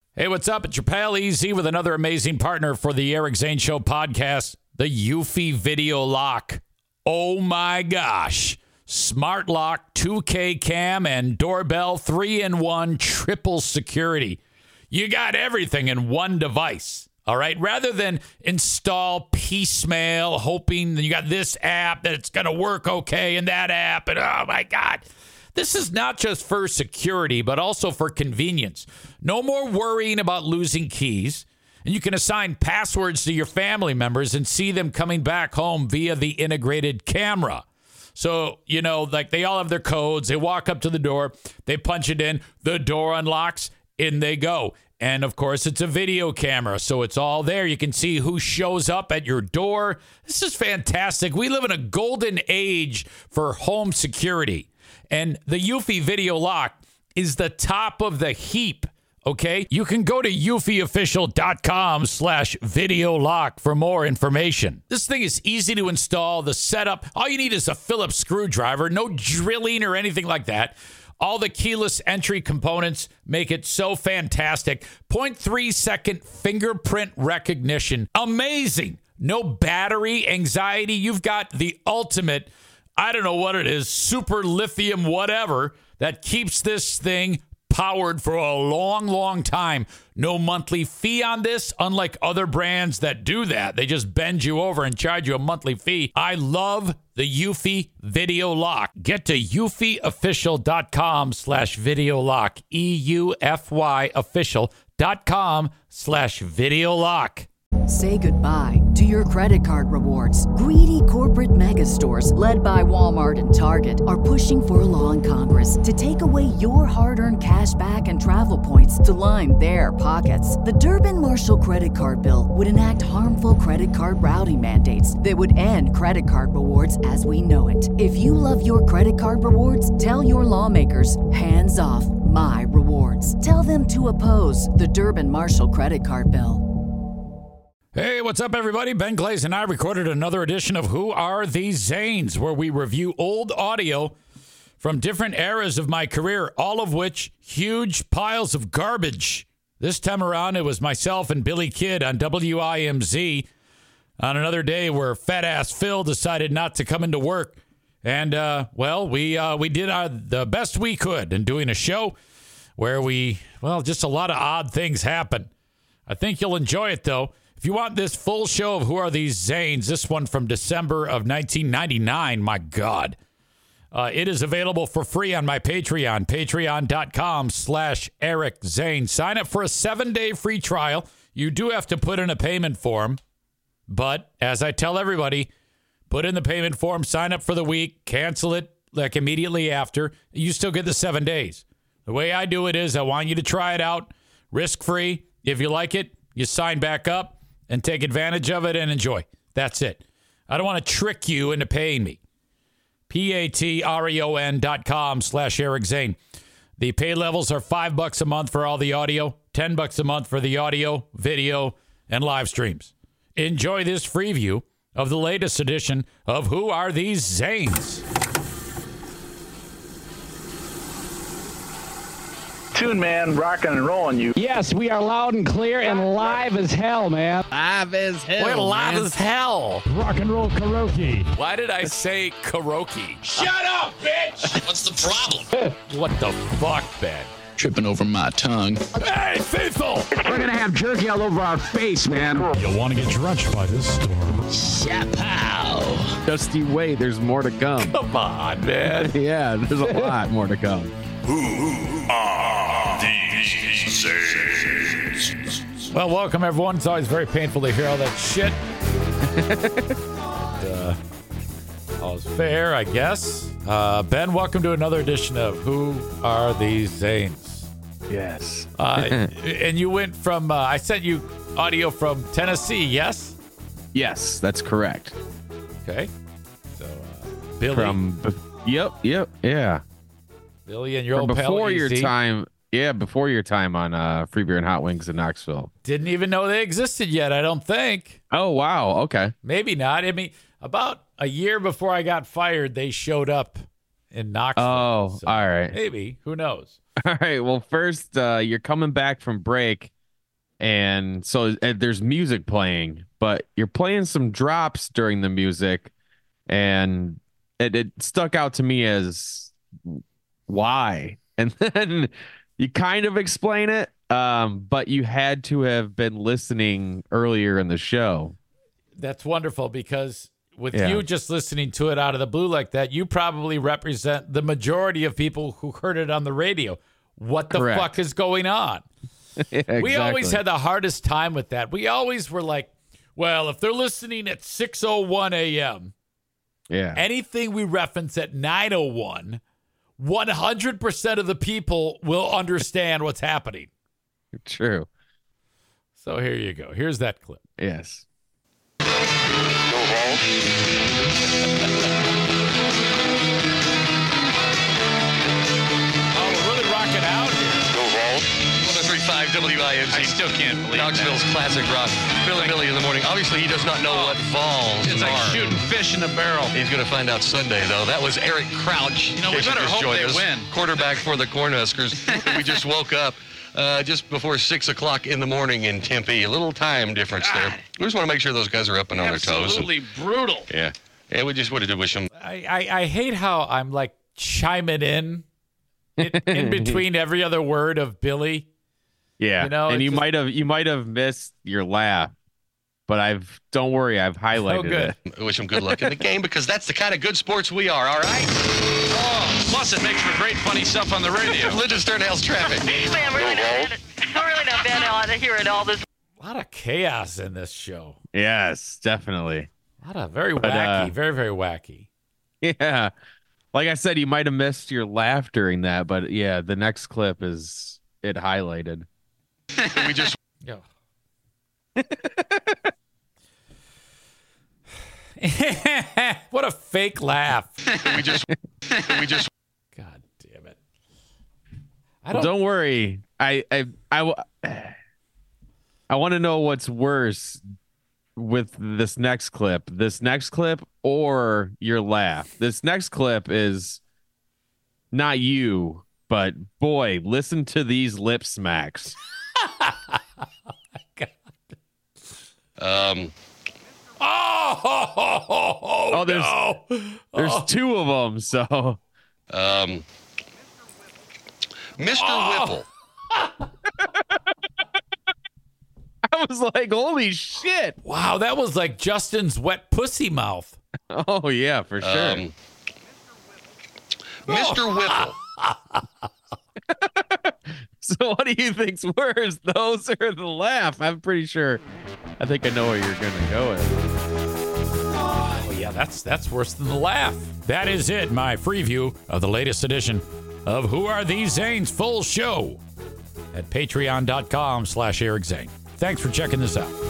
Hey, what's up? It's your pal Easy with another amazing partner for the Eric Zane Show podcast, the Eufy Video Lock. Oh my gosh. Smart lock, 2K cam, and doorbell, 3-in-1 triple security. You got everything in one device. All right. Rather than install piecemeal, hoping that you got this app that it's going to work okay and that app. And oh my God. This is not just for security, but also for convenience. No more worrying about losing keys. And you can assign passwords to your family members and see them coming back home via the integrated camera. So, you know, like they all have their codes. They walk up to the door. They punch it in. The door unlocks. In they go. And, of course, it's a video camera, so it's all there. You can see who shows up at your door. This is fantastic. We live in a golden age for home security. And the Eufy Video Lock is the top of the heap, okay? You can go to eufyofficial.com/video lock for more information. This thing is easy to install. The setup, all you need is a Phillips screwdriver, no drilling or anything like that. All the keyless entry components make it so fantastic. 0.3-second fingerprint recognition. Amazing. No battery anxiety. You've got the ultimate, I don't know what it is, super lithium whatever that keeps this thing powered for a long, long time. No monthly fee on this, unlike other brands that do that. They just bend you over and charge you a monthly fee. I love the Eufy Video Lock. Get to eufyofficial.com/video lock. EUFY official.com/video lock. Say goodbye to your credit card rewards. Greedy corporate mega stores, led by Walmart and Target, are pushing for a law in Congress to take away your hard-earned cash back and travel points to line their pockets. The Durbin-Marshall credit card bill would enact harmful credit card routing mandates that would end credit card rewards as we know it. If you love your credit card rewards, tell your lawmakers, hands off my rewards. Tell them to oppose the Durbin-Marshall credit card bill. Hey, what's up, everybody? Ben Glaze and I recorded another edition of Who Are These Zanes, where we review old audio from different eras of my career, all of which huge piles of garbage. This time around, it was myself and Billy Kidd on WIMZ on another day where fat-ass Phil decided not to come into work. And, we did the best we could in doing a show where just a lot of odd things happen. I think you'll enjoy it, though. If you want this full show of Who Are These Zanes, this one from December of 1999, my God. It is available for free on my Patreon, patreon.com/Eric Zane. Sign up for a 7-day free trial. You do have to put in a payment form. But as I tell everybody, put in the payment form, sign up for the week, cancel it like immediately after. You still get the 7 days. The way I do it is I want you to try it out, risk-free. If you like it, you sign back up and take advantage of it and enjoy. That's it. I don't want to trick you into paying me. patreon.com/Eric Zane. The pay levels are $5 a month for all the audio, $10 a month for the audio, video, and live streams. Enjoy this free view of the latest edition of Who Are These Zanes? Tune man, rocking and rolling you. Yes, we are loud and clear and live as hell, man. Live as hell. We're live as hell. Rock and roll karaoke. Why did I say karaoke? Shut up, bitch! What's the problem? What the fuck, Ben? Tripping over my tongue. Hey, Faithful! We're gonna have jerky all over our face, man. You'll want to get drenched by this storm. Chapow. Dusty Way, there's more to come. Come on, man. Yeah, there's a lot more to come. Who are these Zanes? Well, welcome, everyone. It's always very painful to hear all that shit. All's fair, I guess. Ben, welcome to another edition of Who Are These Zanes? Yes. And you went from, I sent you audio from Tennessee, yes? Yes, that's correct. Okay. So, Billy. Yep, yeah. Billy and your From old pal before your Easy. time. Yeah, before your time on Free Beer and Hot Wings in Knoxville. Didn't even know they existed yet, I don't think. Oh, wow. Okay. Maybe not. I mean, about a year before I got fired, they showed up in Knoxville. Oh, So all right. Maybe. Who knows? All right. Well, first, you're coming back from break. And so there's music playing, but you're playing some drops during the music, and it stuck out to me as why. And then you kind of explain it, but you had to have been listening earlier in the show. That's wonderful, because with you just listening to it out of the blue like that, you probably represent the majority of people who heard it on the radio. What the fuck is going on? Exactly. We always had the hardest time with that. We always were like, well, if they're listening at 6:01 a.m., anything we reference at 9:01, 100% of the people will understand what's happening. True. So here you go. Here's that clip. Yes. Oh, we're really rocking out here. 103.5 WIMC. I still can't believe Knoxville's classic rock. Billy in the morning. Obviously, he does not know what Vols are. It's like shooting fish in a barrel. He's going to find out Sunday, though. That was Eric Crouch. You know, we better hope they win. Quarterback for the Cornhuskers. We just woke up just before 6 o'clock in the morning in Tempe. A little time difference there. We just want to make sure those guys are up and on their toes. Absolutely brutal. Yeah. And we just wanted to wish them. I hate how I'm like chiming in between every other word of Billy. Yeah. You know, and you might have missed your laugh, but don't worry, I've highlighted it. I wish them good luck in the game, because that's the kind of good sports we are, all right? Oh, plus it makes for great funny stuff on the radio. Lyndon Sternhale's traffic. Man, we're really not bad out of here at all this. A lot of chaos in this show. Yes, definitely. A lot of very wacky, very, very wacky. Yeah. Like I said, you might have missed your laugh during that, but yeah, the next clip is it highlighted. We just what a fake laugh. we just God damn it. Don't worry. I want to know what's worse with this next clip or your laugh. This next clip is not you, but boy, listen to these lip smacks. Oh my God. There's two of them, so Mr. Whipple. I was like, holy shit. Wow, that was like Justin's wet pussy mouth. Oh yeah, for sure. Mr. Whipple. So what do you think's worse, those or the laugh? I'm pretty sure. I think I know where you're gonna go with. Oh yeah, that's worse than the laugh. That is it, my preview of the latest edition of Who Are These Zanes full show at patreon.com/Eric Zane. Thanks for checking this out.